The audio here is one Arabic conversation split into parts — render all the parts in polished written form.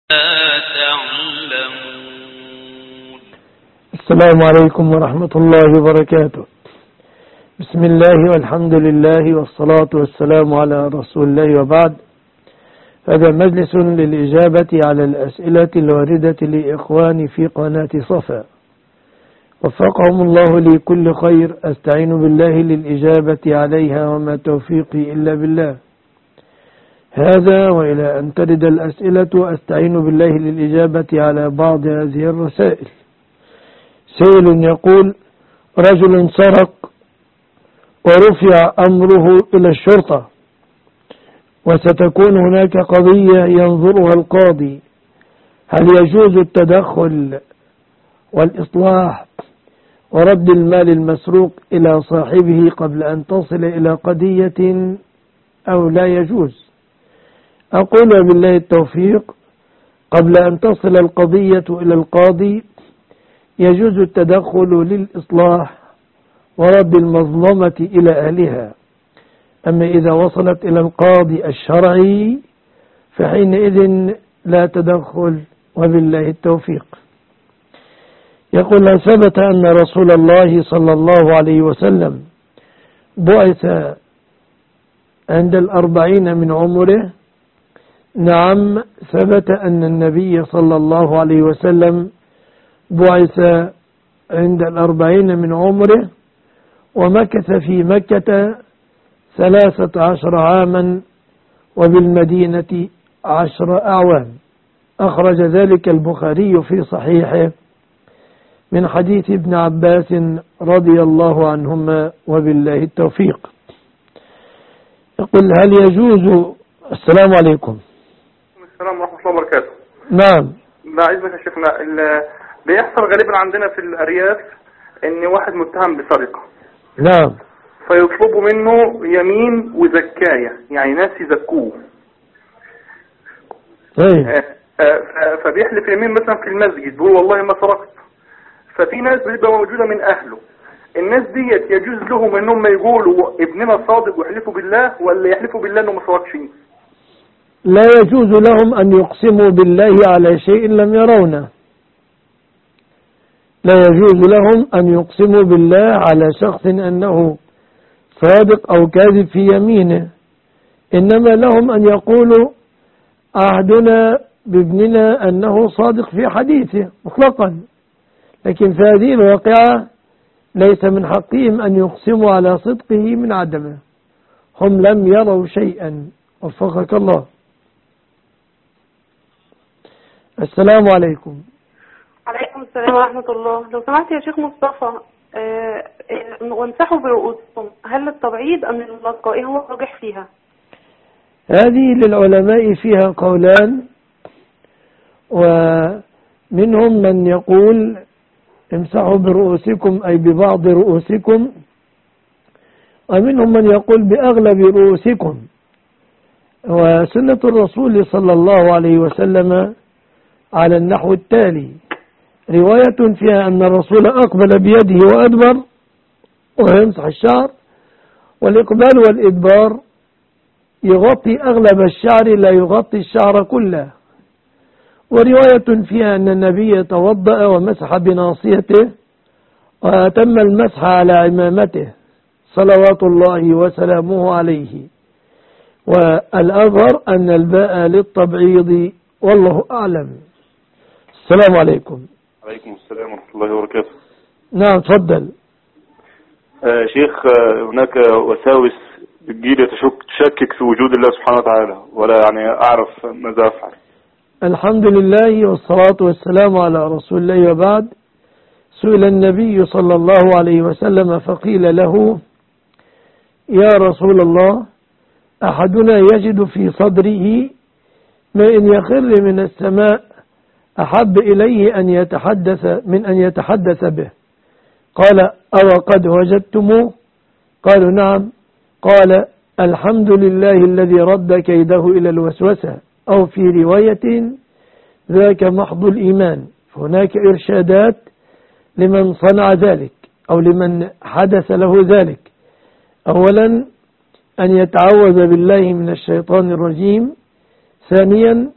تعلمون. السلام عليكم ورحمة الله وبركاته. بسم الله والحمد لله والصلاة والسلام على رسول الله وبعد. هذا مجلس للإجابة على الأسئلة الواردة لإخواني في قناة صفا، وفقهم الله لكل خير. أستعين بالله للإجابة عليها وما توفيقي إلا بالله. هذا وإلى أن ترد الأسئلة أستعين بالله للإجابة على بعض هذه الرسائل. سائل يقول: رجل سرق ورفع أمره إلى الشرطة، وستكون هناك قضية ينظرها القاضي، هل يجوز التدخل والإصلاح ورد المال المسروق إلى صاحبه قبل أن تصل إلى قضية أو لا يجوز؟ أقول بالله التوفيق، قبل أن تصل القضية إلى القاضي يجوز التدخل للإصلاح ورد المظلمة إلى أهلها. أما إذا وصلت إلى القاضي الشرعي فحينئذ لا تدخل، وبالله التوفيق. يقول: ثبت أن رسول الله صلى الله عليه وسلم بعث عند 40 من عمره. نعم، ثبت أن النبي صلى الله عليه وسلم بعث عند 40 من عمره، ومكث في مكة 13 عاما، وبالمدينة 10 أعوام. أخرج ذلك البخاري في صحيحه من حديث ابن عباس رضي الله عنهما، وبالله التوفيق. يقول: هل يجوز؟ السلام عليكم. السلام ورحمة الله وبركاته. نعم. لا، عايزك يا شيخنا، بيحصل غالبا عندنا في الأرياف إن واحد متهم بسرقة. نعم. فيطلبوا منه يمين وزكاية، يعني ناس يزكوه. فبيحلف يمين مثلا في المسجد، بيقول والله ما سرقت. ففي ناس بتبقى موجودة من أهله، الناس ديت يجوز لهم إنهم يقولوا ابننا صادق ويحلفوا بالله، ولا يحلفوا بالله إنه ما سرقش؟ لا يجوز لهم أن يقسموا بالله على شيء لم يرونه. لا يجوز لهم أن يقسموا بالله على شخص أنه صادق أو كاذب في يمينه، إنما لهم أن يقولوا عهدنا بابننا أنه صادق في حديثه مطلقا، لكن في هذه الواقعة ليس من حقهم أن يقسموا على صدقه من عدمه. هم لم يروا شيئا. وفقك الله. السلام عليكم. عليكم السلام ورحمة الله. لو سمحت يا شيخ مصطفى، وامسحوا برؤوسهم، هل التبعيض أم اللصق؟ إيه هو الراجح فيها؟ هذه للعلماء فيها قولان، ومنهم من يقول امسحوا برؤوسكم أي ببعض رؤوسكم، ومنهم من يقول بأغلب رؤوسكم. وسنة الرسول صلى الله عليه وسلم على النحو التالي: رواية فيها أن الرسول أقبل بيده وأدبر ويمسح الشعر، والإقبال والإدبار يغطي أغلب الشعر لا يغطي الشعر كله. ورواية فيها أن النبي توضأ ومسح بناصيته وأتم المسح على عمامته صلوات الله وسلامه عليه. والأظهر أن الباء للتبعيض، والله أعلم. السلام عليكم. عليكم السلام ورحمة الله وبركاته. نعم، تفضل. شيخ، هناك وساوس بتجيلي تشكك في وجود الله سبحانه وتعالى، ولا يعني أعرف ماذا أفعل. الحمد لله والصلاة والسلام على رسول الله وبعد. سئل النبي صلى الله عليه وسلم فقيل له: يا رسول الله، أحدنا يجد في صدره ما إن يخر من السماء أحب إليه أن يتحدث به. قال: أو قد وجدتموه؟ قالوا: نعم. قال: الحمد لله الذي رد كيده إلى الوسوسة، أو في رواية ذاك محض الإيمان. فهناك إرشادات لمن صنع ذلك أو لمن حدث له ذلك. أولا أن يتعوذ بالله من الشيطان الرجيم. ثانيا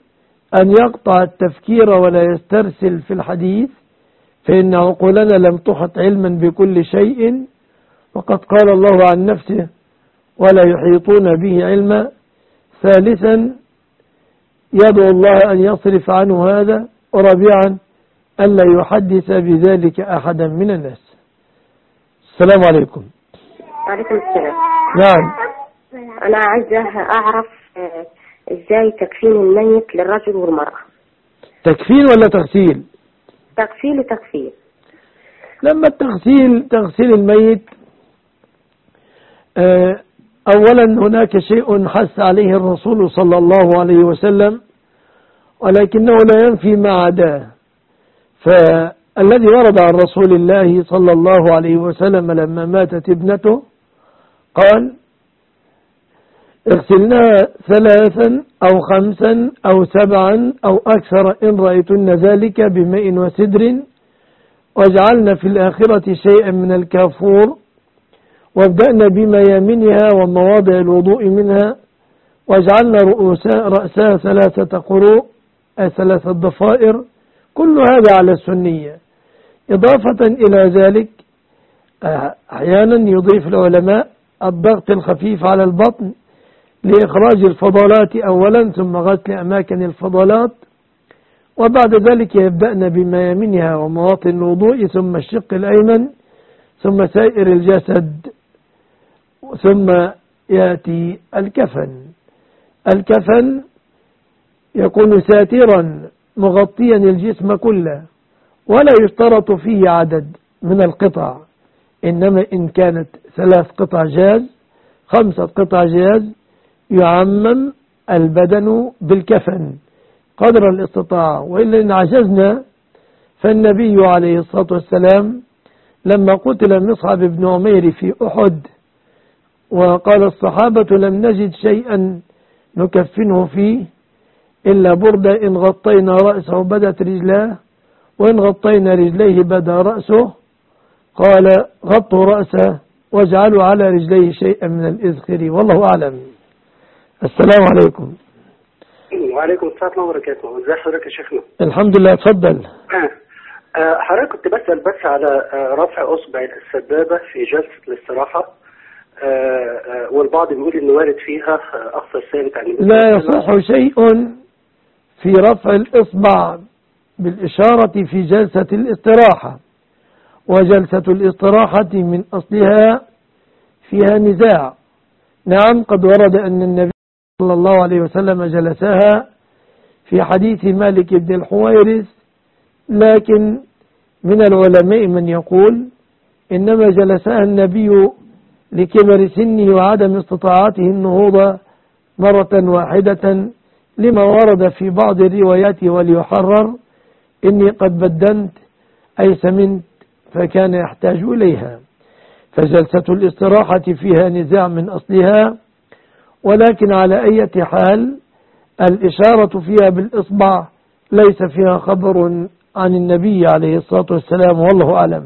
أن يقطع التفكير ولا يسترسل في الحديث، فإن عقولنا لم تحط علما بكل شيء، وقد قال الله عن نفسه ولا يحيطون به علما. ثالثا يدعو الله أن يصرف عنه هذا. ورابعا ألا يحدث بذلك أحدا من الناس. السلام عليكم. وعليكم السلام. نعم. أنا عايزة أعرف إزاي تكفين الميت للرجل والمرأة. تكفين ولا تغسيل؟ تغسيل وتكفين. لما تغسيل الميت، أولا هناك شيء حث عليه الرسول صلى الله عليه وسلم، ولكنه لا ينفي ما عداه. فالذي ورد عن رسول الله صلى الله عليه وسلم لما ماتت ابنته قال: اغسلناها 3 أو 5 أو 7 أو أكثر إن رأيتن ذلك بماء وسدر، واجعلنا في الآخرة شيئا من الكافور، وابدأنا بميامنها ومواضع الوضوء منها، واجعلنا رأسها 3 قروء، 3 ضفائر. كل هذا على السنية. إضافة إلى ذلك أحيانا يضيف العلماء الضغط الخفيف على البطن لإخراج الفضلات أولا، ثم غسل أماكن الفضلات، وبعد ذلك يبدأن بميامنها ومواطن الوضوء، ثم الشق الأيمن، ثم سائر الجسد، ثم يأتي الكفن. الكفن يكون ساترا مغطيا الجسم كله، ولا يشترط فيه عدد من القطع، إنما إن كانت 3 قطع جاز، 5 قطع جاز، يعمم البدن بالكفن قدر الاستطاعة. وإلا إن عجزنا فالنبي عليه الصلاة والسلام لما قتل مصعب بن عمير في أحد وقال الصحابة: لم نجد شيئا نكفنه فيه إلا بردة، إن غطينا رأسه بدت رجلاه، وإن غطينا رجليه بدا رأسه. قال: غطوا رأسه واجعلوا على رجليه شيئا من الإذخر، والله أعلم. السلام عليكم. وعليكم السلام وبركاته. ازي حضرتك يا شيخنا؟ الحمد لله. اتفضل. حضرتك كنت بسأل بس على رفع أصبع السبابة في جلسة الاستراحة، والبعض بيقول إن وارد فيها أقصى الثابت عن لا يصح شيء في رفع الإصبع بالإشارة في جلسة الاستراحة، وجلسة الاستراحة من أصلها فيها نزاع. نعم، قد ورد أن النبي صلى الله عليه وسلم جلسها في حديث مالك بن الحويرث، لكن من العلماء من يقول إنما جلسها النبي لكبر سنه وعدم استطاعته النهوض مرة واحدة، لما ورد في بعض الروايات: وليحرر إني قد بدنت أي سمنت، فكان يحتاج إليها. فجلسة الاستراحة فيها نزاع من أصلها، ولكن على أي حال الإشارة فيها بالإصبع ليس فيها خبر عن النبي عليه الصلاة والسلام، والله أعلم.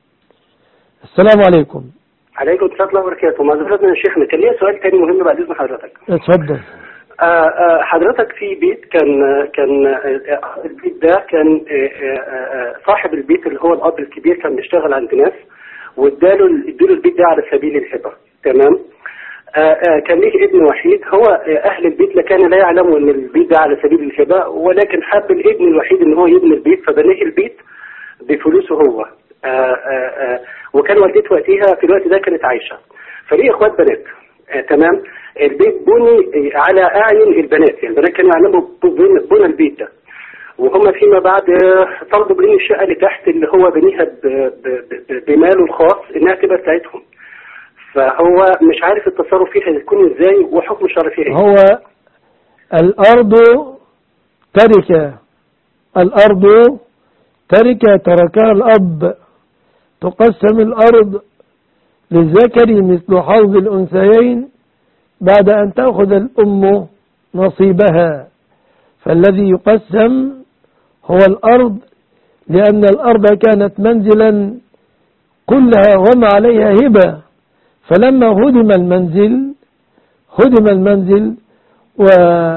السلام عليكم. عليكم السلام ورحمة الله وبركاته. معذرة يا شيخنا، كان ليا سؤال تاني مهم بعد إذن حضرتك. اتفضل. حضرتك في بيت كان البيت ده كان صاحب البيت اللي هو الأب الكبير كان بيشتغل عند ناس، واداله البيت ده على سبيل الهبة. تمام. كان ليه ابن وحيد، هو أهل البيت كان لا يعلموا أن البيت ده على سبيل الهبة، ولكن حب الابن الوحيد أن هو يبني البيت، فبنيه البيت بفلوسه هو. وكان والدته وقتها في الوقت ده كانت عايشة، فليه اخوات بنات. تمام. البيت بني على أعين البنات، يعني البنات كانوا يعلموا بنى البيت ده، وهم فيما بعد طلبوا بني الشقة اللي تحت اللي هو بنيها بماله الخاص انها تبقى بتاعتهم، فهو مش عارف التصرف فيها يكون ازاي وحكم الشرع فيها. هو الأرض تركة تركها الأب، تقسم الأرض للذكر مثل حظ الأنثيين بعد أن تأخذ الأم نصيبها، فالذي يقسم هو الأرض، لأن الأرض كانت منزلا كلها وما عليها هبة، فلما هدم المنزل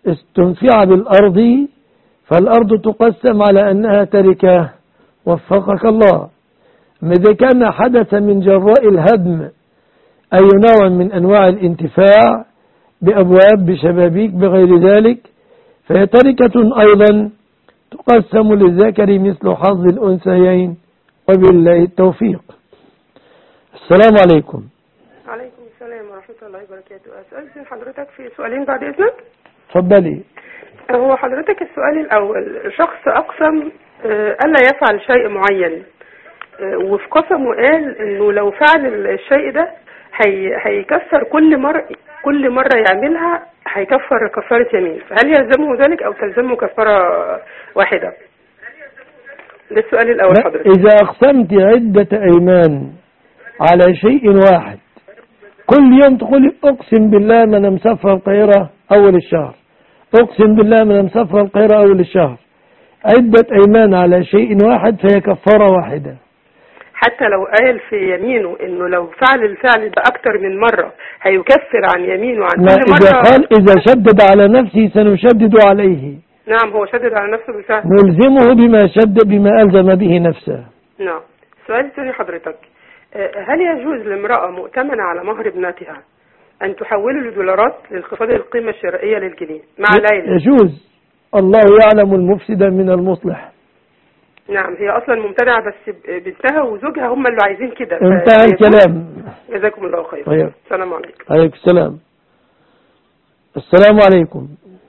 استنفع بالأرض فالأرض تقسم على أنها تركة، وفقك الله. إذا كان حدث من جراء الهدم أي نوع من أنواع الانتفاع بأبواب بشبابيك بغير ذلك، فهي تركة أيضا تقسم للذكر مثل حظ الأنثيين، وبالله التوفيق. السلام عليكم. عليكم السلام ورحمة الله وبركاته. أسأل حضرتك في سؤالين بعد إذنك. تفضلي. هو حضرتك السؤال الأول، شخص أقسم ألا يفعل شيء معين، وفي قسمه قال إنه لو فعل الشيء ده هيكفر كل مرة يعملها هيكفر كفارة يمين، فهل يلزمه ذلك أو تلزمه كفارة واحدة؟ ده السؤال الأول حضرتك. إذا أقسمت عدة أيمان على شيء واحد، كل يوم تقولي أقسم بالله ما أنا مسافر القاهرة أول الشهر، أقسم بالله ما أنا مسافر القاهرة أول الشهر، عدة أيمان على شيء واحد فهي كفارة واحدة. حتى لو قال في يمينه إنه لو فعل الفعل ده أكتر من مرة هيكفر عن يمينه عن كل مرة. إذا قال إذا شدد على نفسه سنشدد عليه. نعم، هو شدد على نفسه بالفعل. نلزمه بما ألزم به نفسه. نعم. السؤال الثاني حضرتك، هل يجوز لامرأة مؤتمنة على مهر ابنتها أن تحوله لدولارات لانخفاض القيمة الشرائية للجنيه مع ليلى؟ يجوز، الله يعلم المفسد من المصلح. نعم، هي أصلا ممتنعة بس بنتها وزوجها هم اللي عايزين كده. انتهى الكلام. جزاكم الله خير. طيب. السلام عليكم. عليكم السلام. السلام عليكم.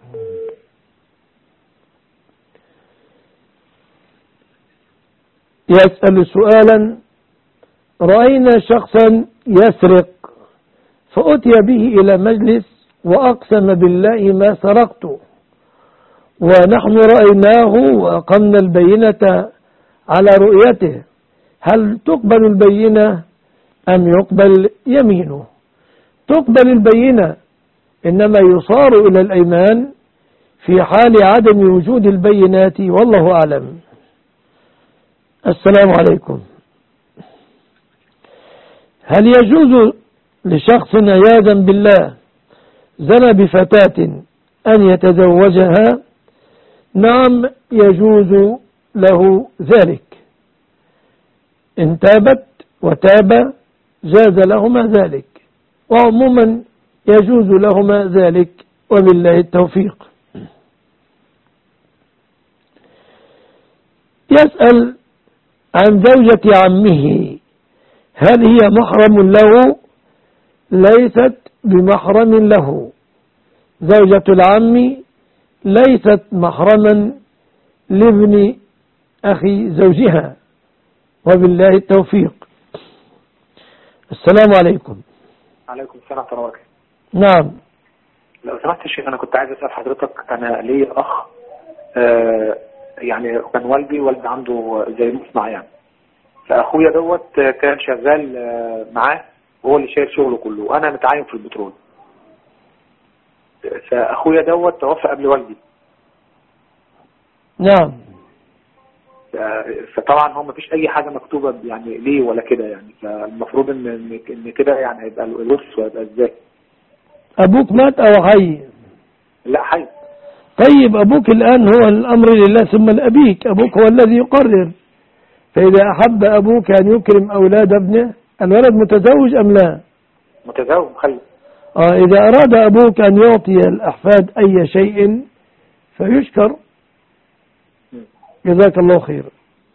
يسأل سؤالا: رأينا شخصا يسرق فأتي به إلى مجلس وأقسم بالله ما سرقته، ونحن رأيناه وأقمنا البينة على رؤيته، هل تقبل البينة أم يقبل يمينه؟ تقبل البينة، إنما يصار إلى الأيمان في حال عدم وجود البينات، والله أعلم. السلام عليكم. هل يجوز لشخص عياذا بالله زنى بفتاة أن يتزوجها؟ نعم، يجوز له ذلك، إن تابت وتاب جاز لهما ذلك، وعموما يجوز لهما ذلك، وبالله التوفيق. يسأل عن زوجة عمه، هل هي محرم له؟ ليست بمحرم له، زوجة العم ليست محرما لابن أخي زوجها، وبالله التوفيق. السلام عليكم. عليكم السلام ورحمة الله وبركاته. نعم. لو سمحت يا شيخ، أنا كنت عايز أسأل حضرتك، أنا لي أخ يعني كان والدي عنده زي مصنع يعني، فأخويا دوت كان شغال معاه وهو اللي شايل شغله كله، وأنا متعين في البترول. فأخويا دوت توفى قبل والدي. نعم. فطبعا هو مفيش أي حاجة مكتوبة يعني ليه ولا كده يعني، فالمفروض إن كده يعني هيبقى الورث ويبقى إزاي؟ أبوك مات أو حي؟ لا، حي. طيب أبوك الآن هو الأمر لله ثم لأبيك، أبوك هو الذي يقرر، فإذا أحب أبوك أن يكرم أولاد ابنه، الولد متزوج أم لا؟ متزوج مخلف. إذا أراد أبوك أن يعطي الأحفاد أي شيء فيشكر، جزاك الله خير.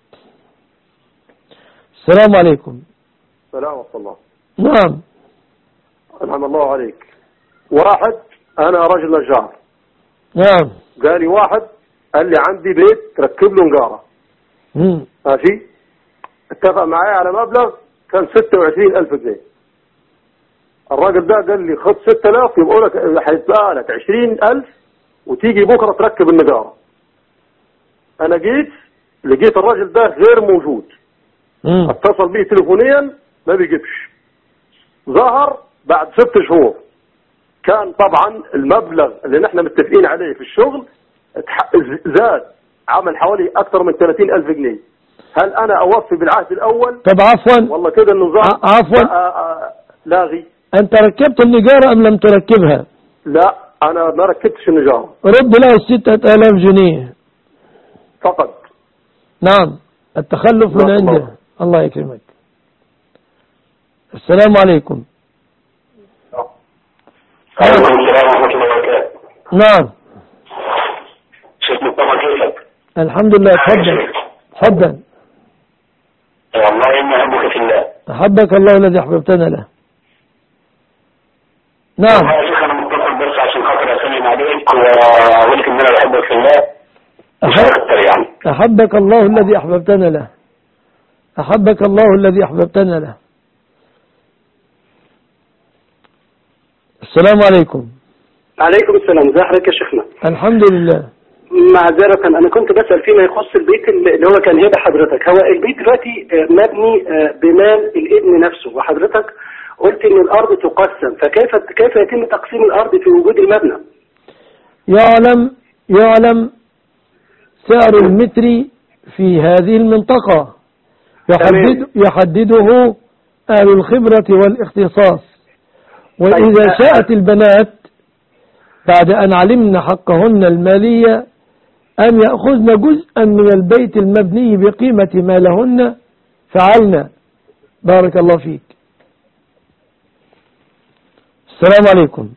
السلام عليكم. السلام ورحمة الله. نعم. أنعم الله عليك. واحد، أنا رجل نجار. نعم. قال لي واحد، قال لي عندي بيت ركب له نجارة. ماشي. اتفق معايا على مبلغ كان 26,000 جنيه. الراجل ده قال لي خد 6,000 يبقوا لك، هيتبقى لك 20,000 وتيجي بكرة تركب النجارة. أنا جيت لقيت الراجل ده غير موجود. اتصل بيه تليفونيا ما بيجيبش. ظهر بعد 6 شهور. كان طبعا المبلغ اللي نحن متفقين عليه في الشغل زاد، عمل حوالي أكثر من 30,000 جنيه. هل أنا أوفي بالعهد الأول؟ طب عفوا والله كده النظام عفوا لاغي. أنت ركبت النجارة أم لم تركبها؟ لا، أنا ما ركبتش النجارة. رد له 6000 جنيه فقط. نعم، التخلف من عنده. الله يكرمك. السلام عليكم. عليكم السلام ورحمة الله وبركاته. نعم. شيخ مصطفى كيفك؟ الحمد لله. تفضل تفضل. والله إني أحبك في الله. أحبك الله الذي أحببتنا له. نعم. والله يا شيخ أنا متصل بس عشان خاطر أسلم عليك وأقول لك إن أنا بحبك في الله. مش أكتر يعني. أحبك الله الذي أحببتنا له. أحبك الله الذي أحببتنا له. السلام عليكم. عليكم السلام. ازي حضرتك يا شيخنا؟ الحمد لله. معذرة أنا كنت بسأل فيما يخص البيت اللي هو كان هبة حضرتك. هو البيت دلوقتي مبني بمال الابن نفسه، وحضرتك قلت إن الأرض تقسم، فكيف يتم تقسيم الأرض في وجود المبنى؟ يعلم سعر المتر في هذه المنطقة، يحدده أهل الخبرة والاختصاص. وإذا شاءت البنات بعد أن علمنا حقهن المالية أن يأخذن جزءا من البيت المبني بقيمة ما لهن فعلنا. بارك الله فيك. السلام عليكم.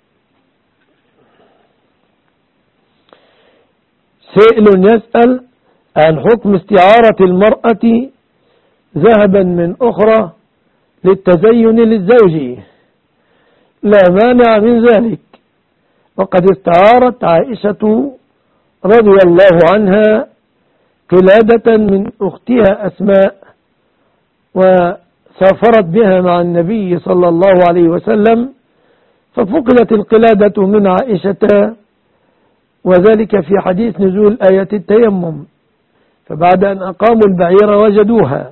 سائل يسأل عن حكم استعارة المرأة ذهبا من أخرى للتزين للزوج. لا مانع من ذلك، وقد استعارت عائشة رضي الله عنها قلادة من أختها أسماء وسافرت بها مع النبي صلى الله عليه وسلم، ففقدت القلادة من عائشة، وذلك في حديث نزول آية التيمم، فبعد أن أقاموا البعير وجدوها.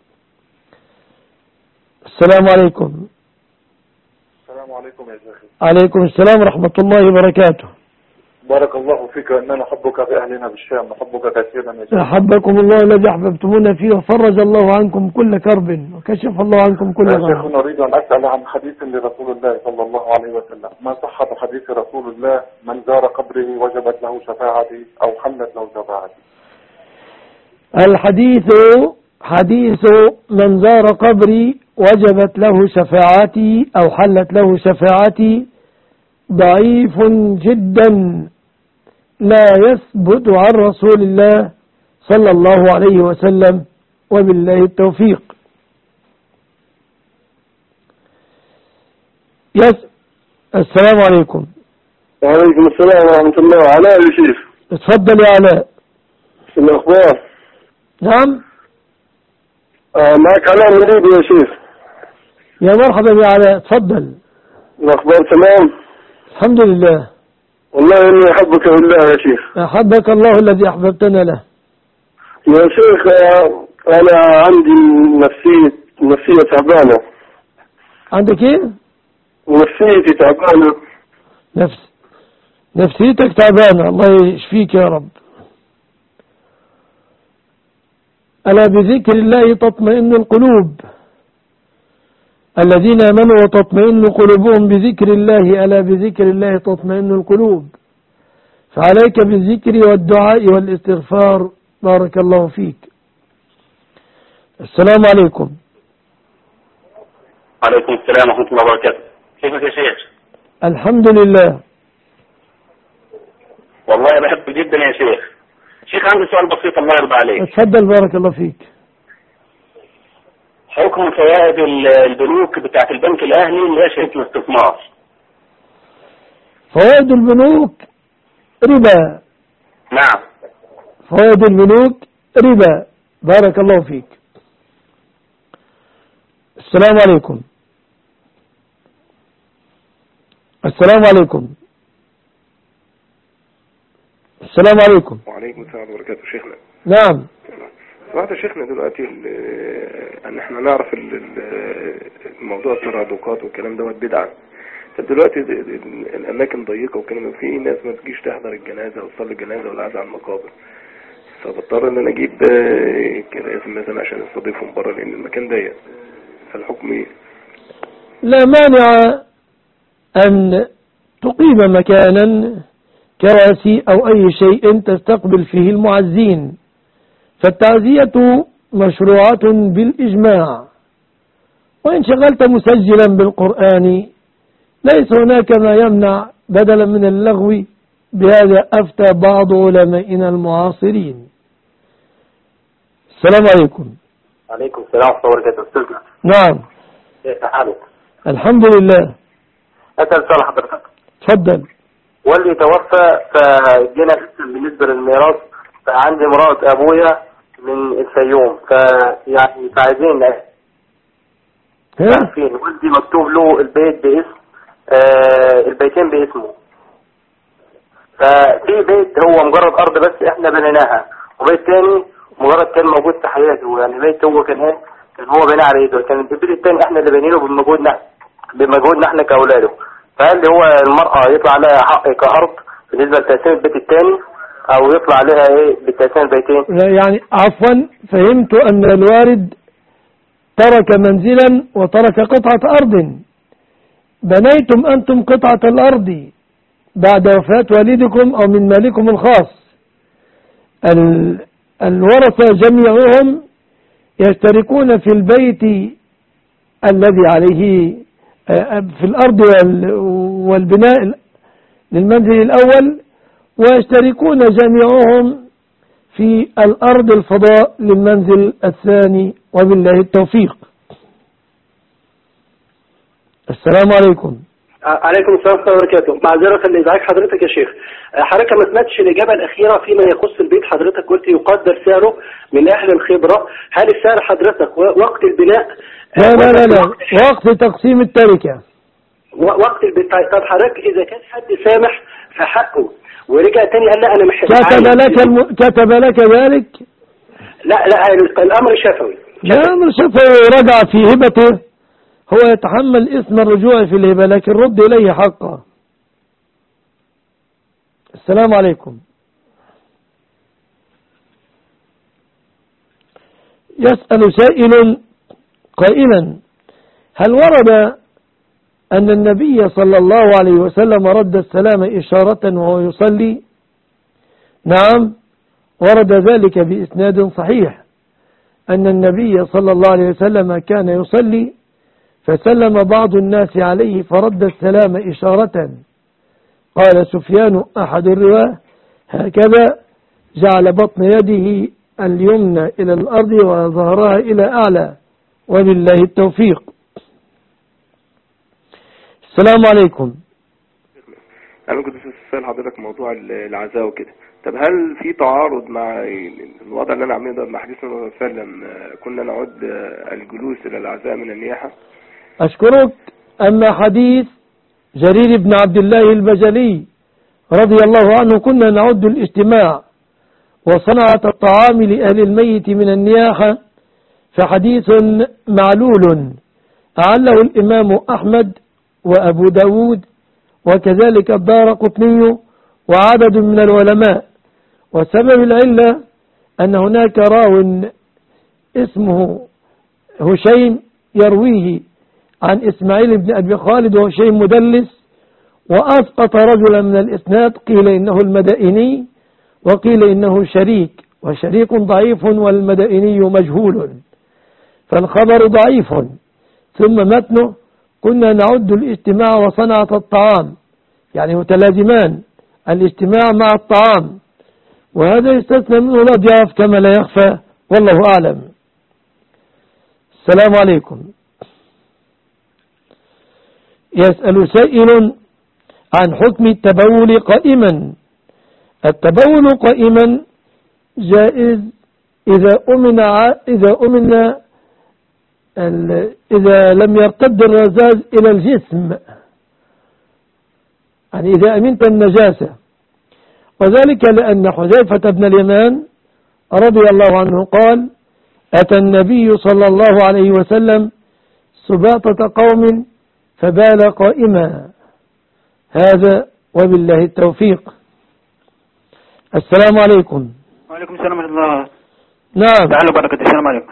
السلام عليكم. السلام عليكم يا شيخ. عليكم السلام ورحمة الله وبركاته. بارك الله فيك إننا نحبك بأهلنا بالشام، نحبك كثيرا يا شيخ. أحبكم الله الذي أحببتمونا فيه، وفرج الله عنكم كل كرب وكشف الله عنكم كل غم. يا شيخ نريد أن أسأل عن حديث لرسول الله صلى الله عليه وسلم. ما صحة حديث رسول الله من زار قبره وجبت له شفاعتي أو حلت له شفاعتي؟ الحديث حديث من زار قبري وجبت له شفاعتي أو حلت له شفاعتي ضعيف جدا، لا يثبت عن رسول الله صلى الله عليه وسلم، وبالله التوفيق. السلام عليكم. وعليكم السلام ورحمة الله. علاء يا شيخ. اتفضل يا علاء. الأخبار؟ نعم. معك علاء مريد يا شيخ. يا مرحبا يا علاء، اتفضل. الأخبار تمام؟ الحمد لله. والله إني أحبك بالله يا شيخ. أحبك الله الذي أحببتنا له. يا شيخ أنا عندي نفسية تعبانة. عندك إيه؟ نفسيتي تعبانة. نفسيتك تعبانة، الله يشفيك يا رب. ألا بذكر الله تطمئن القلوب، الذين آمنوا وتطمئن قلوبهم بذكر الله، ألا بذكر الله تطمئن القلوب، فعليك بالذكر والدعاء والاستغفار. بارك الله فيك. السلام عليكم. عليكم السلام ورحمة الله وبركاته. كيفك يا شيخ؟ الحمد لله. والله بحبك جدا يا شيخ. شيخ عندي سؤال بسيط الله يرضى عليك. اتفضل بارك الله فيك. حكم فوائد البنوك بتاعت البنك الأهلي اللي هي شركة الاستثمار. فوائد البنوك ربا. نعم. فوائد البنوك ربا. بارك الله فيك. السلام عليكم. السلام عليكم. السلام عليكم. وعليكم السلام وبركاته. شيخنا. نعم. سمعت يا شيخنا دلوقتي ان احنا نعرف الموضوع الترادقات والكلام دوت بدعة. طب دلوقتي الاماكن ضيقة وكلام، في ناس ما تجيش تحضر الجنازة وتصلي الجنازة والقعدة على المقابر، فبضطر ان انا اجيب كده اسم مثلا عشان استضيفهم بره لان المكان ضيق، فالحكم ايه؟ لا مانع ان تقيم مكانا كراسي أو أي شيء تستقبل فيه المعزين، فالتعزية مشروعة بالإجماع. وإن شغلت مسجلا بالقرآن ليس هناك ما يمنع بدلا من اللغو، بهذا أفتى بعض علمائنا المعاصرين. السلام عليكم. عليكم السلام ورحمة الله وبركاته. أستاذنا. نعم. كيف حالك؟ الحمد لله. أسأل سؤال حضرتك. تفضل. والدي توفى فجينا نقسم بالنسبة للميراث، فعندي امرأة أبويا من الفيوم، فيعني فعايزين عارفين والدي مكتوب له البيت باسم البيتين باسمه، ففي بيت هو مجرد أرض بس احنا بنيناها، وبيت تاني مجرد كان موجود في حياته، يعني بيت هو كان هو بنى على ايده، كان البيت التاني احنا اللي بنينه بمجهودنا احنا كأولاده. فهل هو المرأة يطلع عليها حق كأرض بالنسبة لتقسيم البيت التاني، او يطلع عليها ايه بالتقسيم البيتين؟ يعني عفوا، فهمت ان الوارد ترك منزلا وترك قطعة أرض، بنيتم أنتم قطعة الأرض بعد وفاة والدكم أو من مالكم الخاص. الورثة جميعهم يشتركون في البيت الذي عليه في الأرض والبناء للمنزل الأول، ويشتركون جميعهم في الأرض الفضاء للمنزل الثاني، وبالله التوفيق. السلام عليكم. عليكم السلام ورحمة الله وبركاته. معذرة لإزعاج حضرتك يا شيخ، حضرتك ما سمعتش الإجابة الأخيرة فيما يخص البيت. حضرتك قلت يقدر سعره من أهل الخبرة، هل السعر حضرتك وقت البناء؟ لا وقت تقسيم التركة. وقت البيت. طب حضرتك إذا كان حد سامح في حقه ورجع تاني قال لا أنا محتاج كتب لك ذلك؟ لا الأمر شفوي. لا الأمر شفوي، رجع في هبته، هو يتحمل اسم الرجوع في الهبة، لكن رد إليه حقه. السلام عليكم. يسأل سائل قائلا: هل ورد أن النبي صلى الله عليه وسلم رد السلام إشارة وهو يصلي؟ نعم، ورد ذلك بإسناد صحيح أن النبي صلى الله عليه وسلم كان يصلي فسلم بعض الناس عليه فرد السلام إشارة. قال سفيان أحد الرواة: هكذا جعل بطن يده اليمنى إلى الأرض وظهرها إلى أعلى، وبالله التوفيق. السلام عليكم. أنا كنت أسأل حضرتك موضوع العزاء وكده، طب هل في تعارض مع الوضع اللي أنا عامله ده مع حديث النبي صلى الله عليه وسلم كنا نعد الجلوس إلى العزاء من النياحة؟ أشكرك. أما حديث جرير بن عبد الله البجلي رضي الله عنه كنا نعد الاجتماع وصنعة الطعام لأهل الميت من النياحة، فحديث معلول أعله الإمام أحمد وأبو داود وكذلك الدارقطني وعدد من العلماء. وسبب العلة أن هناك راو اسمه هشيم يرويه عن إسماعيل بن أبي خالد، وهشيم مدلس، وأسقط رجلا من الإسناد، قيل إنه المدائني وقيل إنه شريك، وشريك ضعيف والمدائني مجهول، فالخبر ضعيف. ثم متنه: كنا نعد الاجتماع وصنعة الطعام، يعني متلازمان الاجتماع مع الطعام، وهذا يستثنى منه الأضياف كما لا يخفى، والله أعلم. السلام عليكم. يسأل سائل عن حكم التبول قائما. التبول قائما جائز إذا لم يرتد الرذاذ إلى الجسم، يعني إذا أمنت النجاسة، وذلك لأن حذيفة بن اليمان رضي الله عنه قال: أتى النبي صلى الله عليه وسلم سباطة قوم فبال قائما. هذا وبالله التوفيق. السلام عليكم. وعليكم السلام ورحمة الله. نعم. تعالوا بركة. السلام عليكم.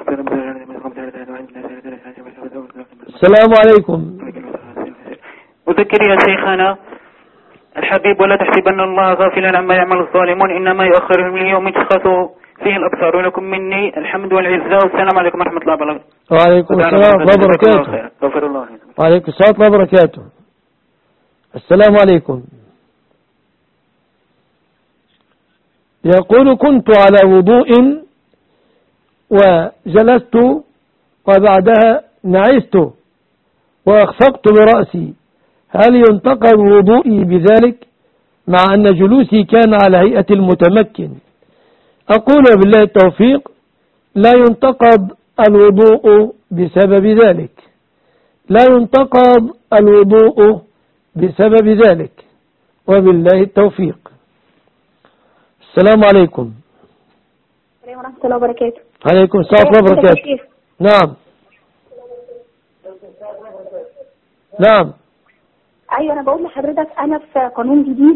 السلام عليكم. أذكر يا شيخنا الحبيب ولا تحسبن الله غافلا عما يعمل الظالمون إنما يؤخرهم ليوم تشخص فيه الأبصار. ولكم مني الحمد والعزة والسلام عليكم ورحمة الله وبركاته. وعليكم السلام ورحمة الله وبركاته. غفر الله. وعليكم السلام ورحمة الله وبركاته. السلام عليكم. يقول كنت على وضوء وجلست وبعدها نعست وأخفقت برأسي، هل ينتقد وضوئي بذلك مع أن جلوسي كان على هيئة المتمكن؟ أقول بالله التوفيق لا ينتقد الوضوء بسبب ذلك، لا ينتقد الوضوء بسبب ذلك، وبالله التوفيق. السلام عليكم. السلام ورحمة الله وبركاته. عليكم السلام ورحمة الله وبركاته. نعم نعم. أيوة أنا بقول لحضرتك أنا في قانون جديد،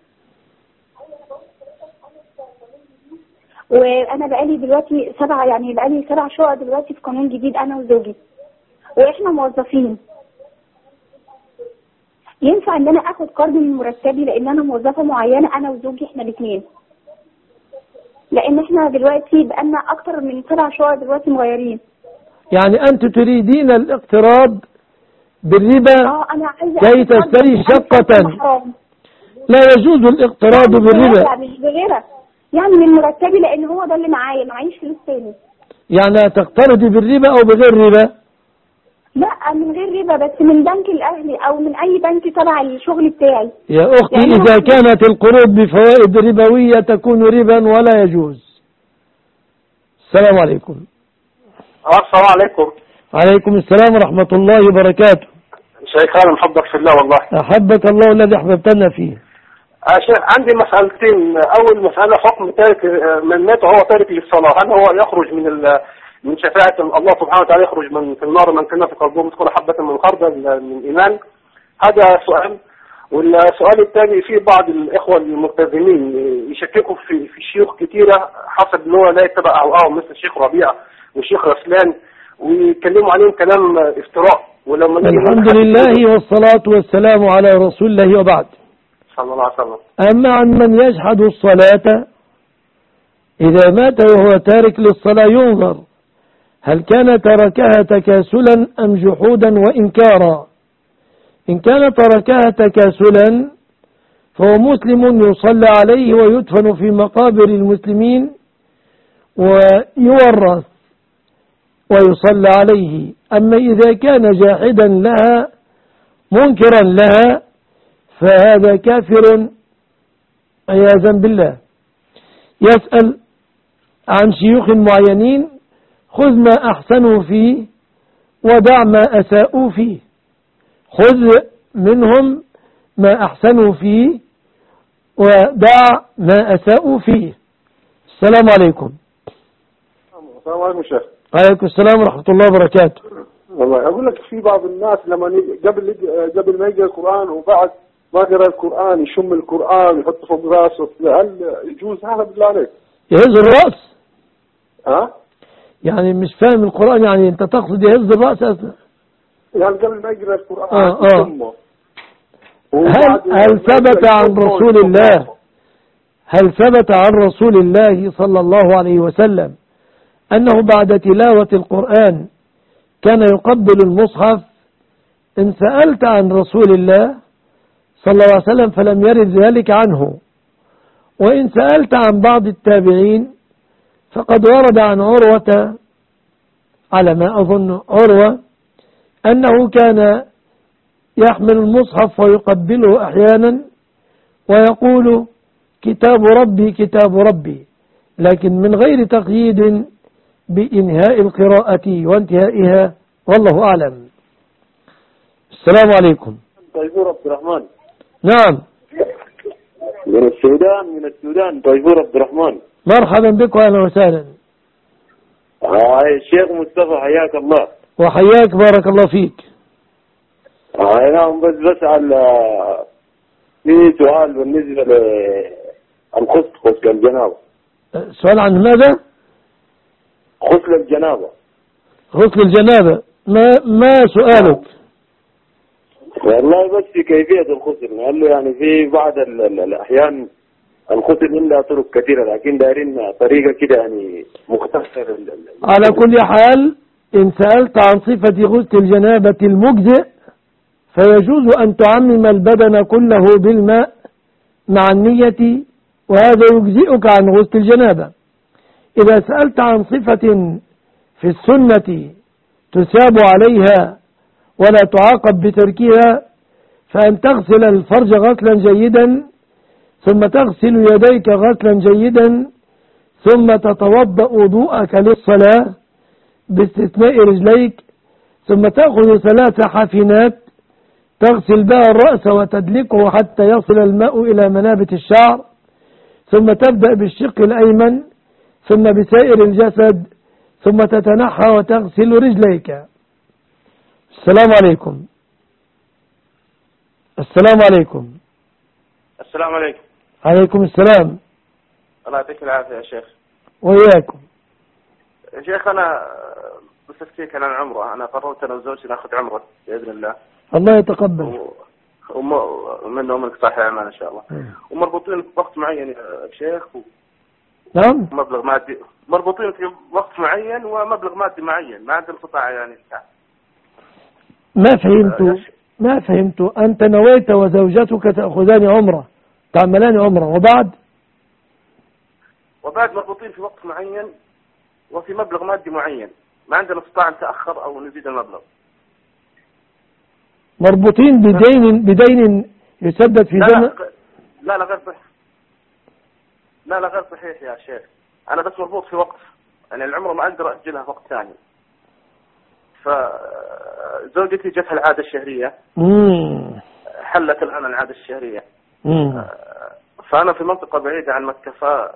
وأنا بقالي دلوقتي بقالي 7 شهور دلوقتي في قانون جديد أنا وزوجي، وإحنا موظفين. ينفع إن أنا آخد قرض من مرتبي لأن أنا موظفة معينة أنا وزوجي إحنا الاثنين، لأن إحنا دلوقتي بقالنا أكتر من 7 شهور دلوقتي مغيرين. يعني أنت تريدين الاقتراض بالربا كي تشتري شقة؟ لا يجوز الاقتراض بالربا. مش بغيرها، يعني من مرتبي لأن هو ده اللي معيش فلوس تاني. يعني تقترضي بالربا أو بغير ربا؟ لا من غير ربا، بس من بنك الأهلي أو من أي بنك تبع الشغل بتاعي. يا أختي يعني إذا كانت القروض بفوائد ربوية تكون ربا ولا يجوز. السلام عليكم. السلام عليكم. عليكم السلام ورحمة الله وبركاته. شيخ أنا محبك في الله والله. أحبك الله الذي أحببتنا فيه. شيخ عندي مسألتين. أول مسألة حكم تارك من مات وهو تارك للصلاة، هل هو يخرج من شفاعة الله سبحانه وتعالى، يخرج في النار من كان في قلبه مثقال حبة من خردل من إيمان؟ هذا سؤال. والسؤال الثاني، في بعض الإخوة الملتزمين يشككوا في شيوخ كتيرة حسب اللي هو لا يتبع أهواءهم، مثل الشيخ ربيع والشيخ رسلان، ويتكلموا عليهم كلام افتراء. ولما الحمد لله والصلاة والسلام على رسول الله وبعد. صلى الله عليه وسلم. أما عن من يجحد الصلاة إذا مات وهو تارك للصلاة ينظر هل كان تركها تكاسلا أم جحودا وإنكارا. إن كان تركها تكاسلا فهو مسلم يصلى عليه ويدفن في مقابر المسلمين ويورث ويصلى عليه. أما إذا كان جاحدا لها منكرا لها فهذا كافر عياذا بالله. يسأل عن شيوخ معينين: خذ ما أحسنوا فيه ودع ما أساءوا فيه. خذ منهم ما أحسنوا فيه ودع ما أساءوا فيه. السلام عليكم. السلام عليكم شيخ. عليكم السلام ورحمة الله وبركاته. والله أقول لك في بعض الناس لما قبل ما يقرأ القرآن وبعد ما قرأ القرآن يشم القرآن يحط فوق راسه، هل يجوز هذا بالله عليك؟ يهز الرأس؟ ها؟ يعني مش فاهم القرآن، يعني أنت تقصد يهز الرأس أصلا؟ يعني قبل ما يقرأ القرآن يشمه. هل ثبت عن رسول الله هل ثبت عن رسول الله صلى الله عليه وسلم أنه بعد تلاوة القرآن كان يقبل المصحف؟ إن سألت عن رسول الله صلى الله عليه وسلم فلم يرد ذلك عنه. وإن سألت عن بعض التابعين فقد ورد عن عروة، على ما أظن عروة، أنه كان يحمل المصحف ويقبله أحيانا ويقول كتاب ربي كتاب ربي، لكن من غير تقييد بإنهاء القراءة وانتهائها، والله أعلم. السلام عليكم. طيبور عبد الرحمن. نعم. من السودان طيبور عبد الرحمن. مرحبا بك وأهلا وسهلا. الشيخ مصطفى حياك الله. وحياك بارك الله فيك. نعم بسأل في سؤال بالنسبة للغسل الجنابة. سؤال عن ماذا؟ غسل الجنابة. غسل الجنابة، ما سؤالك؟ والله بس في كيفية الغسل، قال له يعني في بعض الأحيان الغسل إلا طرق كثيرة، لكن دايرين طريقة كده يعني مختصر. على كل حال إن سألت عن صفة غسل الجنابة المجزئ فيجوز أن تعمم البدن كله بالماء مع النية، وهذا يجزئك عن غسل الجنابة. إذا سألت عن صفة في السنة تثاب عليها ولا تعاقب بتركها، فأن تغسل الفرج غسلا جيدا، ثم تغسل يديك غسلا جيدا، ثم تتوضأ وضوءك للصلاة باستثناء رجليك، ثم تأخذ 3 حافنات تغسل بها الرأس وتدلكه حتى يصل الماء إلى منابت الشعر، ثم تبدأ بالشق الأيمن ثم بسائر الجسد، ثم تتنحى وتغسل رجليك. السلام عليكم. السلام عليكم. السلام عليكم. عليكم السلام. الله يعطيك العافية يا شيخ. وإياكم. يا شيخ أنا بس أفتيك عن عمرة، أنا قررت أنا وزوجتي ناخذ عمرة بإذن الله. الله يتقبل. ومن ومنك صحيح الأمان إن شاء الله. ومربوطين بوقت معين يا شيخ. نعم. مبلغ مادي، مربوطين في وقت معين ومبلغ مادي معين، ما عندنا استطاعة يعني. ما فهمت. أنت نويت وزوجتك تأخذان عمرة، تعملان عمرة، وبعد مربوطين في وقت معين وفي مبلغ مادي معين، ما عندنا استطاعة نتأخر أو نزيد المبلغ. مربوطين بدين يسدد في زمن. لا غير صحيح. لا غير صحيح يا شيخ. أنا بس مربوط في وقت، يعني العمرة ما أقدر أجلها في وقت ثاني. فزوجتي جتها العادة الشهرية. حلت الآن العادة الشهرية. فأنا في منطقة بعيدة عن مكة،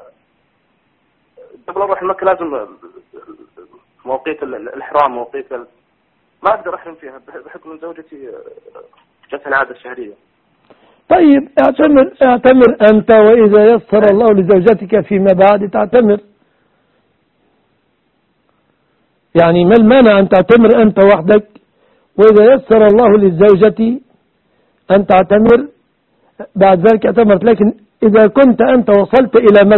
قبل أروح مكة لازم موقيت الإحرام، موقيت ما أقدر أحرم فيها بحكم زوجتي جتها العادة الشهرية. طيب اعتمر أنت، وإذا يسر الله لزوجتك فيما بعد تعتمر. يعني ما المانع أن تعتمر أنت وحدك، وإذا يسر الله للزوجة أن تعتمر بعد ذلك اعتمرت. لكن إذا كنت أنت وصلت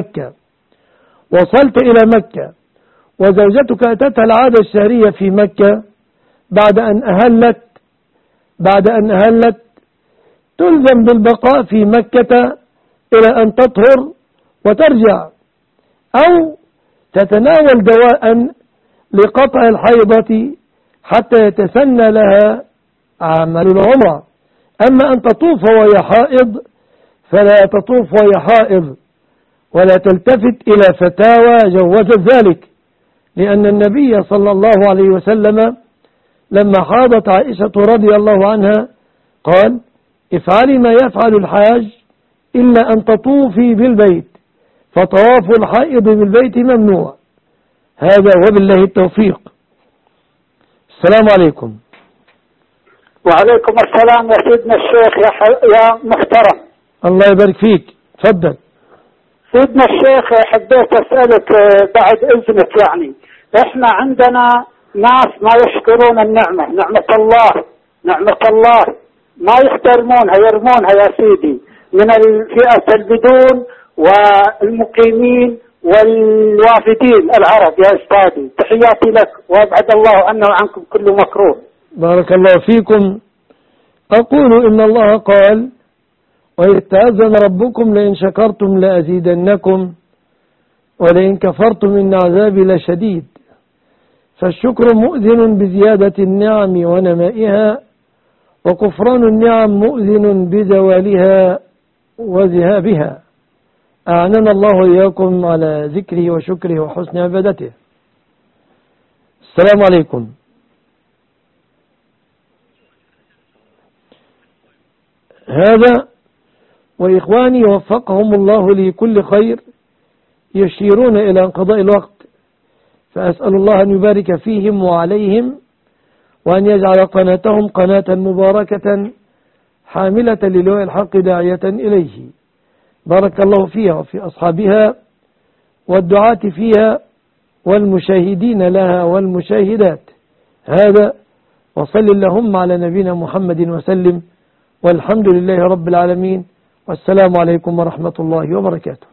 إلى مكة وزوجتك أتتها العادة الشهرية في مكة بعد أن أهلت تلزم بالبقاء في مكة إلى أن تطهر وترجع، أو تتناول دواء لقطع الحيضة حتى يتسنى لها عمل العمرة. أما أن تطوف وهي حائض فلا تطوف وهي حائض، ولا تلتفت إلى فتاوى جوزت ذلك، لأن النبي صلى الله عليه وسلم لما حاضت عائشة رضي الله عنها قال: افعلي ما يفعل الحاج إلا أن تطوفي بالبيت، فطواف الحائض بالبيت ممنوع. هذا وبالله التوفيق. السلام عليكم. وعليكم السلام يا سيدنا الشيخ يا محترم. الله يبارك فيك، تفضل. سيدنا الشيخ حبيت أسألك بعد إذنك، يعني إحنا عندنا ناس ما يشكرون النعمة، نعمة الله ما يحترمونها، يرمونها يا سيدي، من الفئة البدون والمقيمين والوافدين العرب. يا أستاذي تحياتي لك، وأبعد الله عنا وعنكم كل مكروه. بارك الله فيكم. أقول إن الله قال: وإذ تأذن ربكم لئن شكرتم لأزيدنكم ولئن كفرتم إن عذابي لشديد. فالشكر مؤذن بزيادة النعم ونمائها، وكفران النعم مؤذن بزوالها وذهابها. أعننا الله إياكم على ذكره وشكره وحسن عبادته. السلام عليكم. هذا وإخواني وفقهم الله لكل خير يشيرون إلى انقضاء الوقت، فأسأل الله أن يبارك فيهم وعليهم، وأن يجعل قناتهم قناة مباركة حاملة للواء الحق داعية إليه. بارك الله فيها وفي أصحابها والدعاة فيها والمشاهدين لها والمشاهدات. هذا وصل اللهم على نبينا محمد وسلم. والحمد لله رب العالمين، والسلام عليكم ورحمة الله وبركاته.